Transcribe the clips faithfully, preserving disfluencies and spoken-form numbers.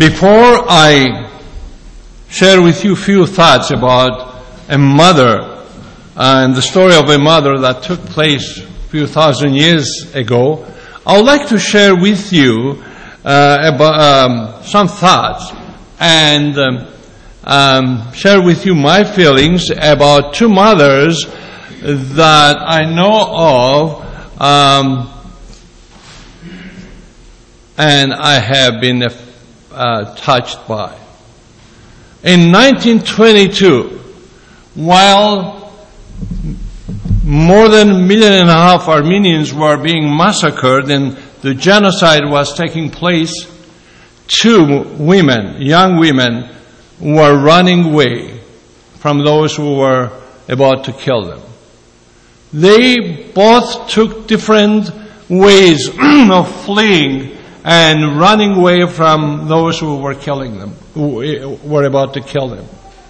Before I share with you a few thoughts about a mother and the story of a mother that took place a few thousand years ago, I would like to share with you uh, about um, some thoughts and um, um, share with you my feelings about two mothers that I know of, um, and I have been uh, touched by. In nineteen twenty-two, while more than a million and a half Armenians were being massacred and the genocide was taking place, two women, young women, were running away from those who were about to kill them. They both took different ways of fleeing and running away from those who were killing them, who were about to kill them.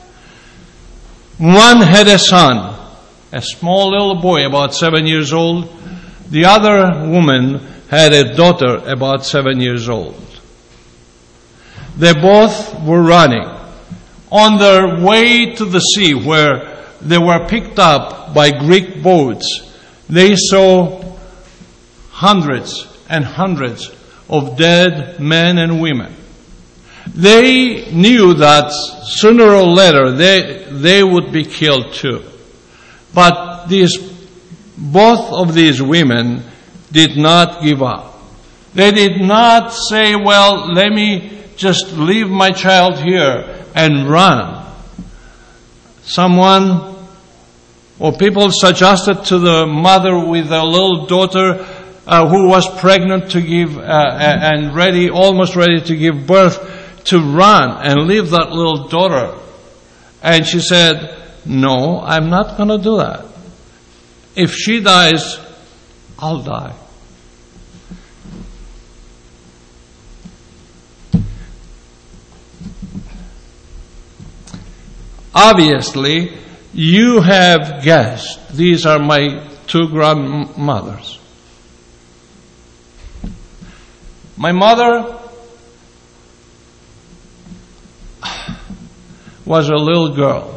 One had a son, a small little boy about seven years old. The other woman had a daughter about seven years old. They both were running. On their way to the sea, where they were picked up by Greek boats, they saw hundreds and hundreds of dead men and women. They knew that sooner or later they, they would be killed too. But these, both of these women did not give up. They did not say, well, let me just leave my child here and run. Someone or people suggested to the mother with a little daughter uh, who was pregnant to give uh, and ready, almost ready to give birth, to run and leave that little daughter. And she said, no, I'm not going to do that. If she dies, I'll die. Obviously, you have guessed, these are my two grandmothers. My mother was a little girl,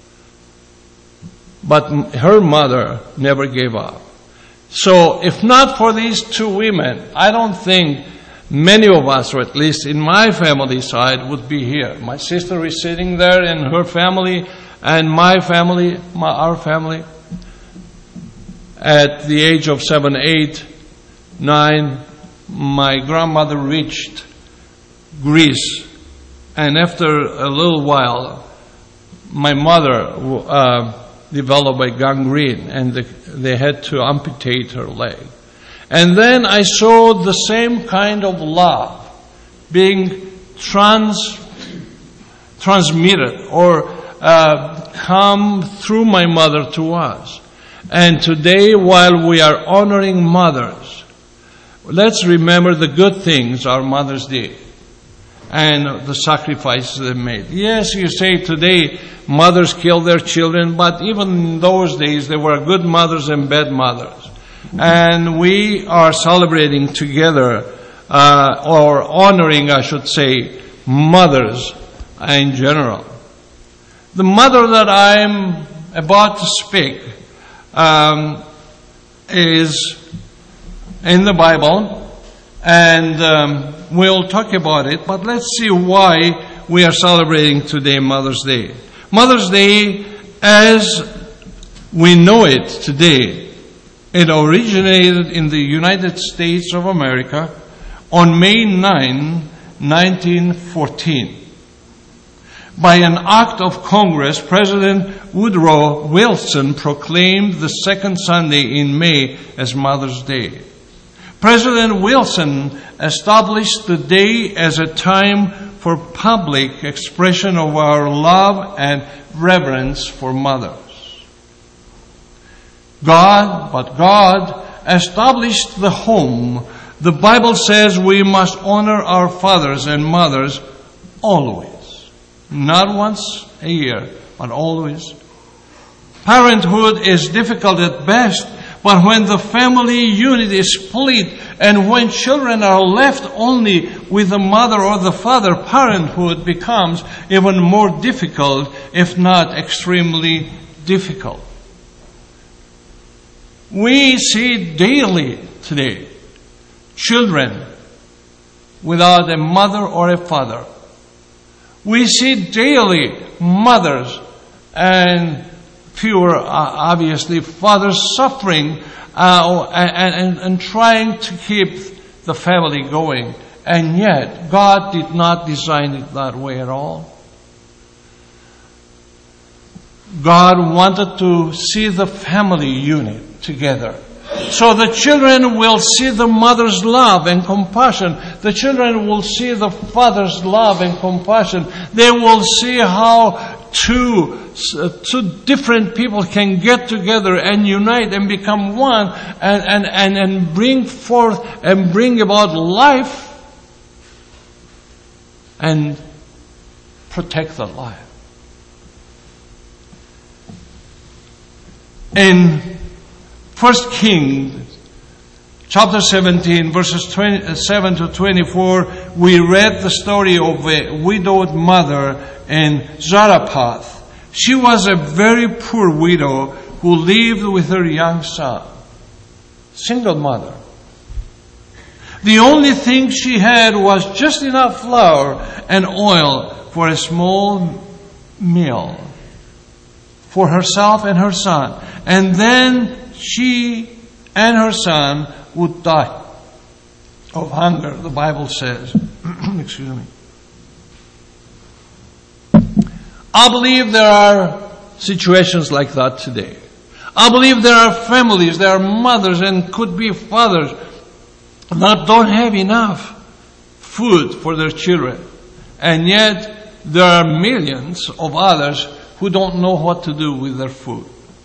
but her mother never gave up. So if not for these two women, I don't think many of us, or at least in my family side, would be here. My sister is sitting there and her family, and my family, my, our family. At the age of seven, eight, nine, my grandmother reached Greece, and after a little while, my mother uh, developed a gangrene, and the, they had to amputate her leg. And then I saw the same kind of love being trans, transmitted or uh, come through my mother to us. And today, while we are honoring mothers, let's remember the good things our mothers did and the sacrifices they made. Yes, you say today mothers kill their children, but even in those days there were good mothers and bad mothers. And we are celebrating together, uh, or honoring, I should say, mothers in general. The mother that I'm about to speak um, is in the Bible, and um, we'll talk about it, but let's see why we are celebrating today Mother's Day. Mother's Day, as we know it today, it originated in the United States of America on May ninth, nineteen fourteen. By an act of Congress, President Woodrow Wilson proclaimed the second Sunday in May as Mother's Day. President Wilson established the day as a time for public expression of our love and reverence for mothers. God, but God established the home. The Bible says we must honor our fathers and mothers always. Not once a year, but always. Parenthood is difficult at best, But when the family unit is split, and when children are left only with the mother or the father, parenthood becomes even more difficult, if not extremely difficult. We see daily today children without a mother or a father. We see daily mothers and fewer, uh, obviously, fathers suffering uh, and, and, and trying to keep the family going. And yet, God did not design it that way at all. God wanted to see the family unit together. So the children will see the mother's love and compassion. The children will see the father's love and compassion. They will see how two, uh, two different people can get together and unite and become one and, and, and, and bring forth and bring about life and protect the life. In First Kings, chapter seventeen, verses twenty-seven to twenty-four, we read the story of a widowed mother in Zarephath. She was a very poor widow who lived with her young son. Single mother. The only thing she had was just enough flour and oil for a small meal for herself and her son. And then she and her son would die of hunger, the Bible says. Excuse me. I believe there are situations like that today. I believe there are families, there are mothers and could be fathers that don't have enough food for their children. And yet there are millions of others who don't know what to do with their food.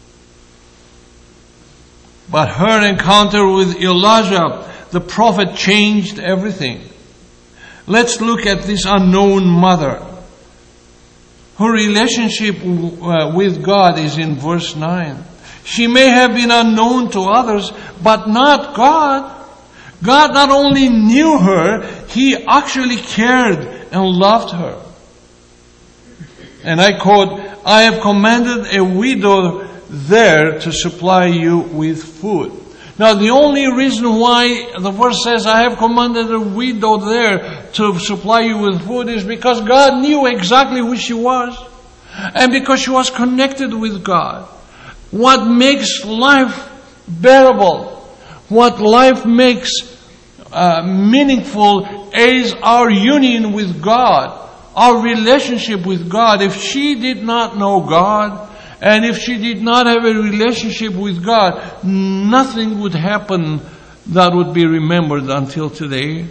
But her encounter with Elijah, the prophet, changed everything. Let's look at this unknown mother. Her relationship uh, with God is in verse nine. She may have been unknown to others, but not God. God not only knew her, He actually cared and loved her. And I quote, "I have commanded a widow there to supply you with food." Now the only reason why the verse says, "I have commanded a widow there to supply you with food," is because God knew exactly who she was. And because she was connected with God. What makes life bearable, what life makes uh, meaningful is our union with God, our relationship with God. If she did not know God, and if she did not have a relationship with God, nothing would happen that would be remembered until today.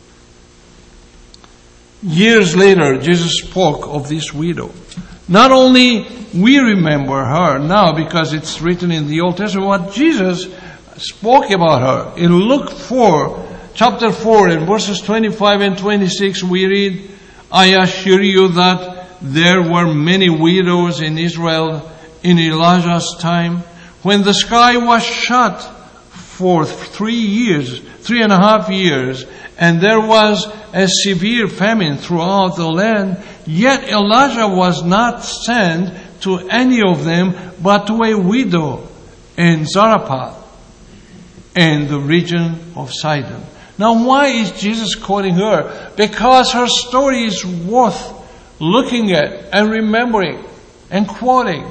Years later, Jesus spoke of this widow. Not only we remember her now because it's written in the Old Testament, what Jesus spoke about her. In Luke four, chapter four, in verses twenty-five and twenty-six, we read, "I assure you that there were many widows in Israel in Elijah's time, when the sky was shut for three years, three and a half years, and there was a severe famine throughout the land, yet Elijah was not sent to any of them, but to a widow in Zarephath, in the region of Sidon." Now why is Jesus quoting her? Because her story is worth looking at and remembering and quoting.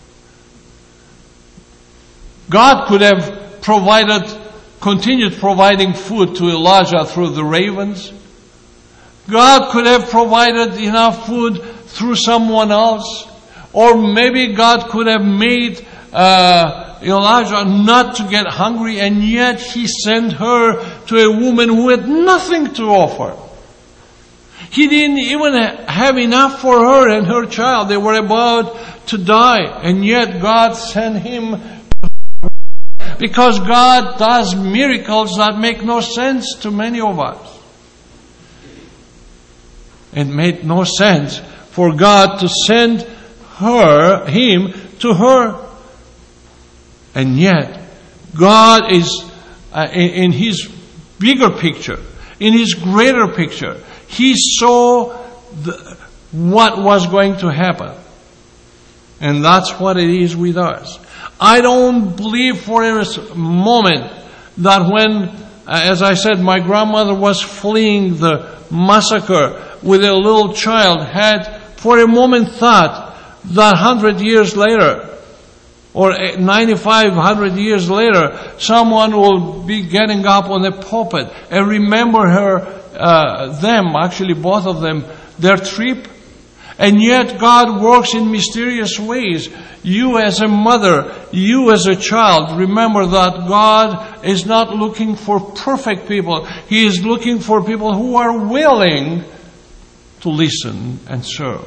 God could have provided, continued providing food to Elijah through the ravens. God could have provided enough food through someone else. Or maybe God could have made uh, Elijah not to get hungry, and yet He sent her to a woman who had nothing to offer. He didn't even have enough for her and her child. They were about to die, and yet God sent him. Because God does miracles that make no sense to many of us. It made no sense for God to send her, him, to her. And yet, God is uh, in, in His bigger picture, in His greater picture. He saw the, what was going to happen. And that's what it is with us. I don't believe for a moment that when, as I said, my grandmother was fleeing the massacre with a little child, had for a moment thought that hundred years later, or ninety-five hundred years later, someone will be getting up on a pulpit and remember her, uh, them, actually both of them, their trip. And yet God works in mysterious ways. You as a mother, you as a child, remember that God is not looking for perfect people. He is looking for people who are willing to listen and serve.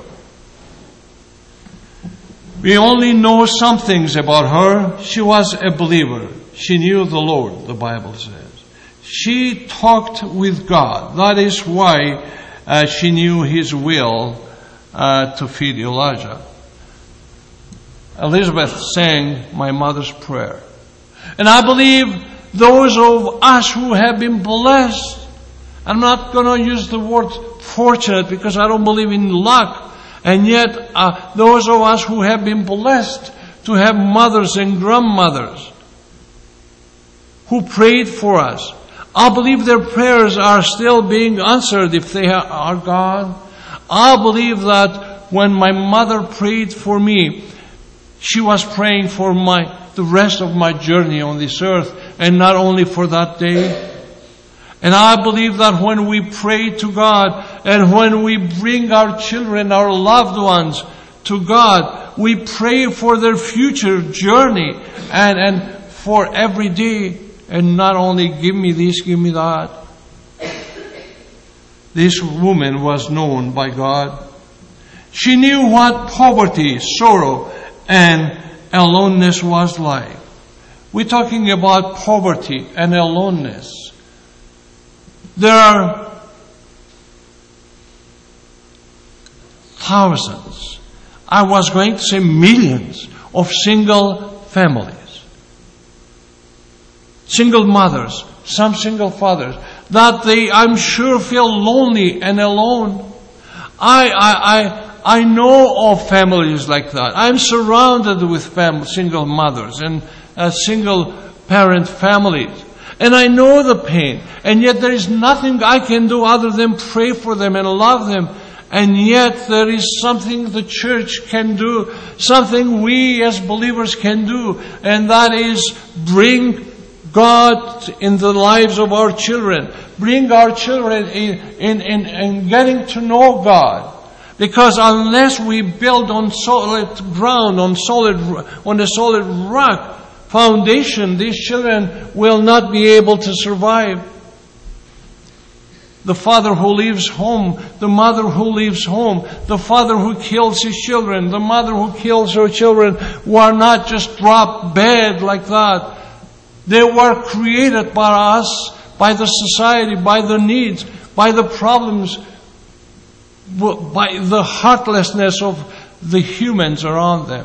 We only know some things about her. She was a believer. She knew the Lord, the Bible says. She talked with God. That is why uh, she knew His will uh, to feed Elijah. Elizabeth sang my mother's prayer. And I believe those of us who have been blessed, I'm not going to use the word fortunate because I don't believe in luck. And yet, uh, those of us who have been blessed to have mothers and grandmothers who prayed for us, I believe their prayers are still being answered if they are gone. I believe that when my mother prayed for me, she was praying for my the rest of my journey on this earth, and not only for that day. And I believe that when we pray to God, and when we bring our children, our loved ones to God, we pray for their future journey and, and for every day, and not only give me this, give me that. This woman was known by God. She knew what poverty, sorrow, and aloneness was like. We're talking about poverty and aloneness. There are thousands, I was going to say millions, of single families. Single mothers, some single fathers, that they, I'm sure, feel lonely and alone. I, I, I, I know of families like that. I'm surrounded with fam- single mothers and uh, single parent families. And I know the pain. And yet there is nothing I can do other than pray for them and love them. And yet there is something the church can do, something we as believers can do, and that is bring God in the lives of our children. Bring our children in, in, in, in getting to know God. Because unless we build on solid ground, on solid, on a solid rock foundation, these children will not be able to survive. The father who leaves home, the mother who leaves home, the father who kills his children, the mother who kills her children, who are not just dropped dead like that. They were created by us, by the society, by the needs, by the problems, by the heartlessness of the humans around them.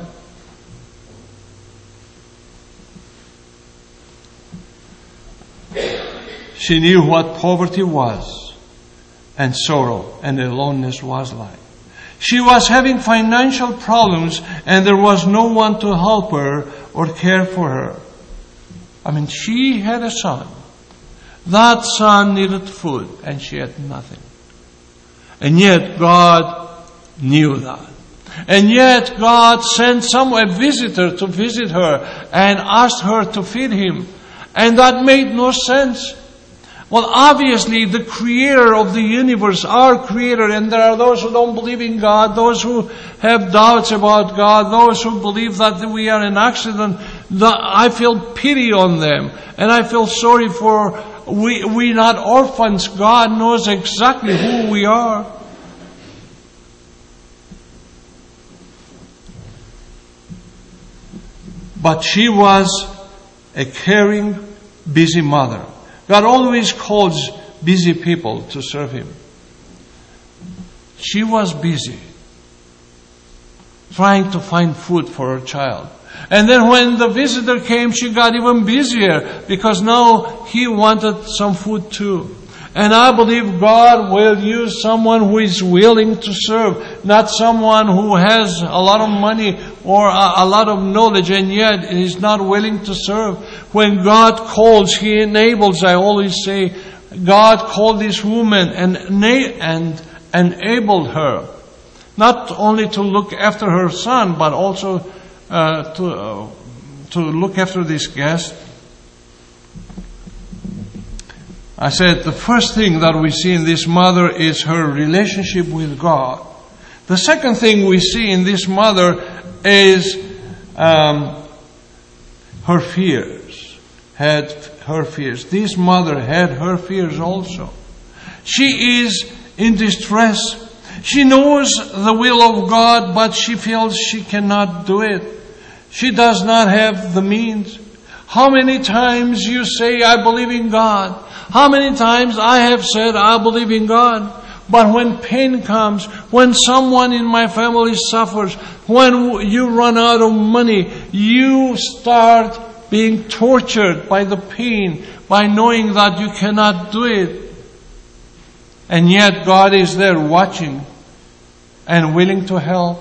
She knew what poverty was and sorrow and aloneness was like. She was having financial problems and there was no one to help her or care for her. I mean, she had a son. That son needed food and she had nothing. And yet God knew that. And yet God sent some a visitor to visit her and asked her to feed him. And that made no sense. Well, obviously, the creator of the universe, our creator, and there are those who don't believe in God, those who have doubts about God, those who believe that we are an accident. I feel pity on them. And I feel sorry for, we, we're not orphans. God knows exactly who we are. But she was a caring, busy mother. God always calls busy people to serve Him. She was busy trying to find food for her child. And then when the visitor came, she got even busier because now he wanted some food too. And I believe God will use someone who is willing to serve, not someone who has a lot of money or a, a lot of knowledge and yet is not willing to serve. When God calls, He enables. I always say, God called this woman and, and enabled her not only to look after her son, but also uh, to uh, to look after this guest. I said the first thing that we see in this mother is her relationship with God. The second thing we see in this mother is um, her fears. Had her fears. This mother had her fears also. She is in distress. She knows the will of God, but she feels she cannot do it. She does not have the means. How many times you say, I believe in God? How many times I have said, I believe in God? But when pain comes, when someone in my family suffers, when you run out of money, you start being tortured by the pain, by knowing that you cannot do it. And yet God is there watching and willing to help.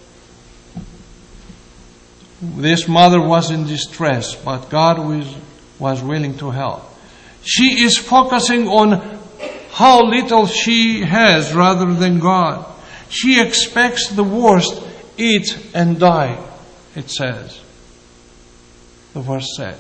This mother was in distress, but God was, was willing to help. She is focusing on how little she has rather than God. She expects the worst, eat and die, it says. The verse said.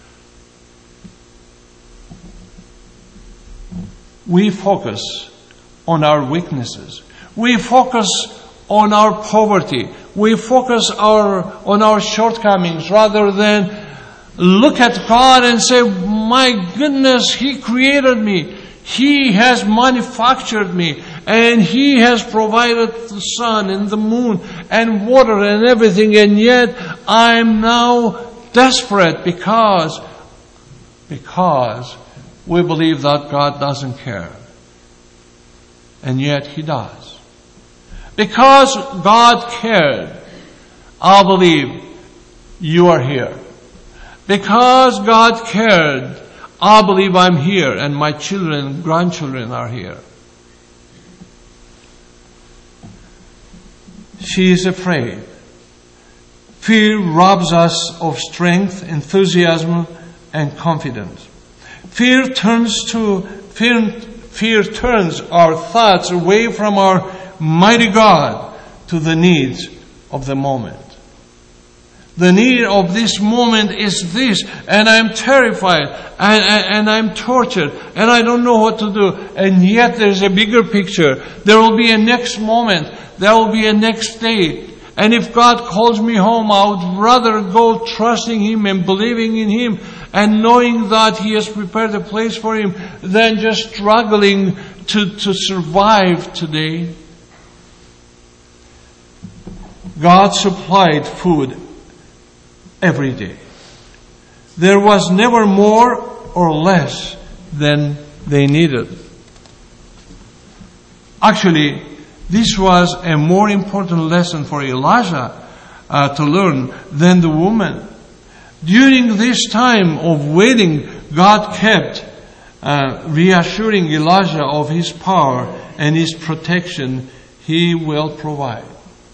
We focus on our weaknesses. We focus on our poverty. We focus our, on our shortcomings rather than look at God and say, my goodness, He created me. He has manufactured me. And He has provided the sun and the moon and water and everything. And yet I am now desperate because, because we believe that God doesn't care. And yet He does. Because God cared, I believe you are here. Because God cared, I believe I'm here and my children and grandchildren are here. She is afraid. Fear robs us of strength, enthusiasm, and confidence. Fear turns to fear, fear turns our thoughts away from our mighty God to the needs of the moment. The need of this moment is this, and I'm terrified, and, and, and I'm tortured, and I don't know what to do. And yet there's a bigger picture. There will be a next moment. There will be a next day. And if God calls me home, I would rather go trusting Him and believing in Him and knowing that He has prepared a place for Him than just struggling to, to survive today. God supplied food every day. There was never more or less than they needed. Actually, this was a more important lesson for Elijah uh, to learn than the woman. During this time of waiting, God kept uh, reassuring Elijah of His power and His protection. He will provide.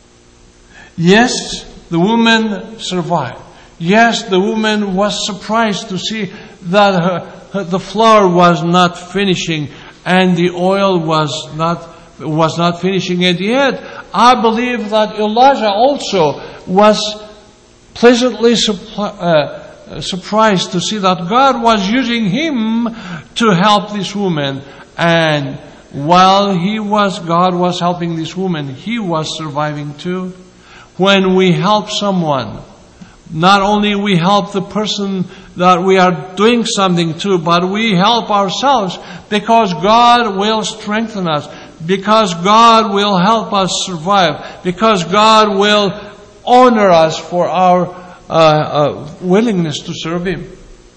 Yes, the woman survived. Yes, the woman was surprised to see that her, her, the flour was not finishing and the oil was not was not finishing. And yet, I believe that Elijah also was pleasantly suppli- uh, surprised to see that God was using him to help this woman. And while he was, God was helping this woman, he was surviving too. When we help someone, not only we help the person that we are doing something to, but we help ourselves because God will strengthen us, because God will help us survive, because God will honor us for our uh, uh, willingness to serve Him.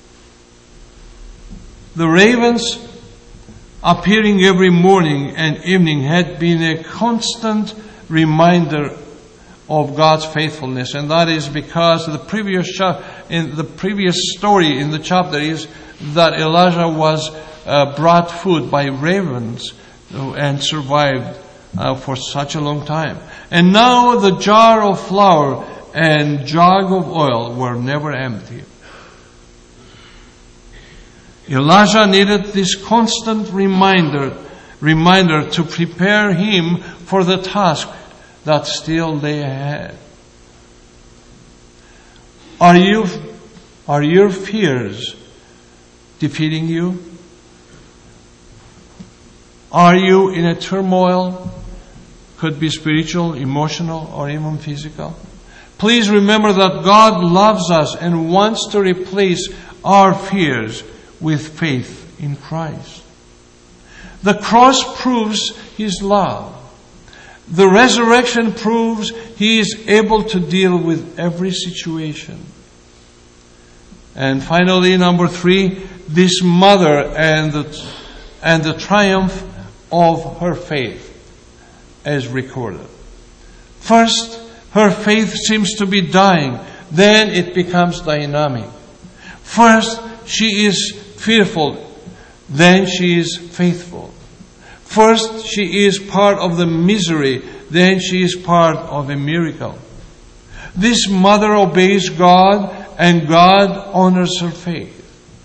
The ravens appearing every morning and evening had been a constant reminder of God's faithfulness, and that is because the previous cha- in the previous story in the chapter is that Elijah was uh, brought food by ravens and survived uh, for such a long time. And now the jar of flour and jug of oil were never empty. Elijah needed this constant reminder, reminder to prepare him for the task that still lay ahead. Are you, are your fears defeating you? Are you in a turmoil? Could be spiritual, emotional, or even physical. Please remember that God loves us and wants to replace our fears with faith in Christ. The cross proves His love. The resurrection proves He is able to deal with every situation. And finally, number three, this mother and the, and the triumph of her faith as recorded. First, her faith seems to be dying. Then it becomes dynamic. First, she is fearful. Then she is faithful. First, she is part of the misery. Then she is part of a miracle. This mother obeys God, and God honors her faith.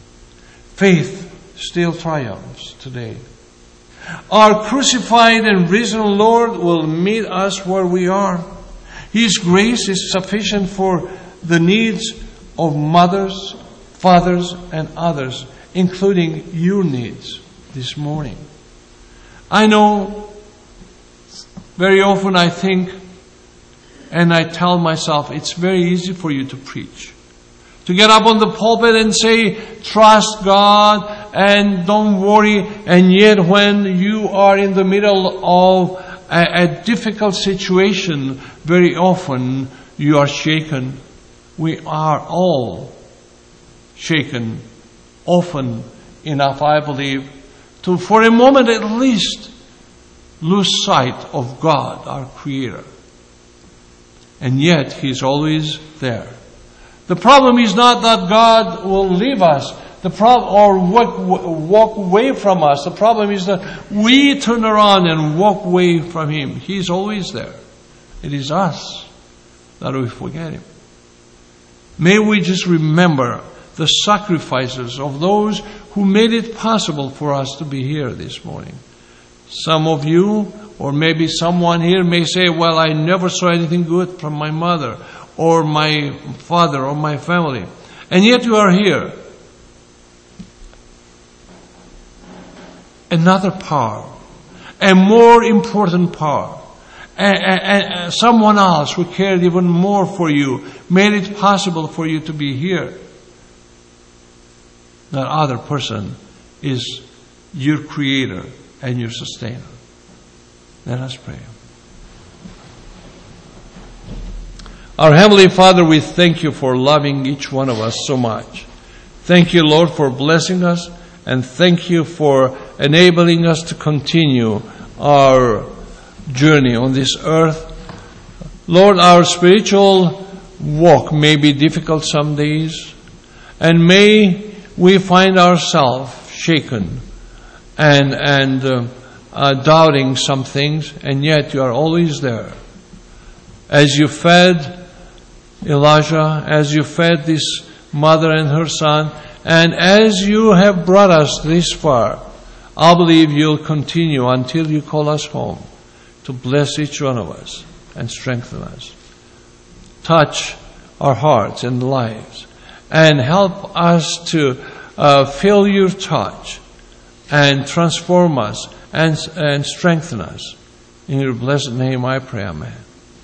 Faith still triumphs today. Our crucified and risen Lord will meet us where we are. His grace is sufficient for the needs of mothers, fathers, and others, including your needs this morning. I know very often I think and I tell myself it's very easy for you to preach. To get up on the pulpit and say, trust God and don't worry. And yet when you are in the middle of a, a difficult situation, very often you are shaken. We are all shaken often enough, I believe, to for a moment at least lose sight of God, our Creator. And yet He's always there. The problem is not that God will leave us, the problem or walk, walk away from us. The problem is that we turn around and walk away from Him. He's always there. It is us that we forget Him. May we just remember the sacrifices of those who made it possible for us to be here this morning. Some of you, or maybe someone here may say, well, I never saw anything good from my mother or my father or my family. And yet you are here. Another power, a more important power, and, and, and someone else who cared even more for you, made it possible for you to be here. That other person is your Creator and your Sustainer. Let us pray. Our Heavenly Father, we thank You for loving each one of us so much. Thank You, Lord, for blessing us, and thank You for enabling us to continue our journey on this earth. Lord, our spiritual walk may be difficult some days, and may we find ourselves shaken and and uh, uh, doubting some things, and yet You are always there. As You fed Elijah, as You fed this mother and her son, and as You have brought us this far, I believe You'll continue until You call us home to bless each one of us and strengthen us. Touch our hearts and lives and help us to uh, feel Your touch and transform us and, and strengthen us. In Your blessed name I pray, amen.